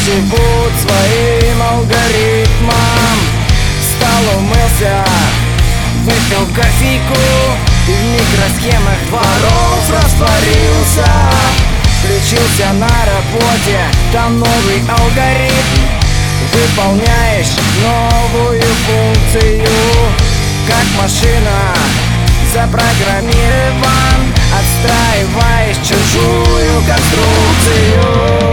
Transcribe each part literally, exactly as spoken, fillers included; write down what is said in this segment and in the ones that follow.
живут своим алгоритмом. Встал, умылся, выпил кофейку и в микросхемах дворов растворился. Включился на работе, там новый алгоритм. Выполняешь новую функцию, как машина запрограммирован. Отстраиваешь чужую конструкцию.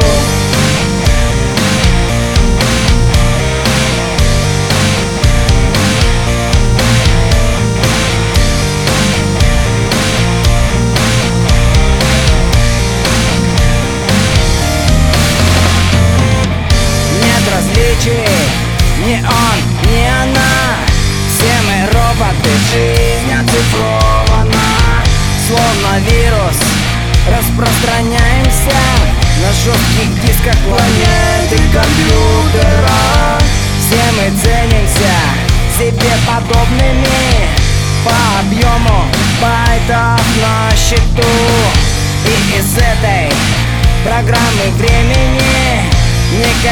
Не он, не она, все мы роботы, жизнь оцифрована. Словно вирус распространяемся на жестких дисках планеты компьютера. Все мы ценимся себе подобными по объему байтов на счету. И из этой программы времени никак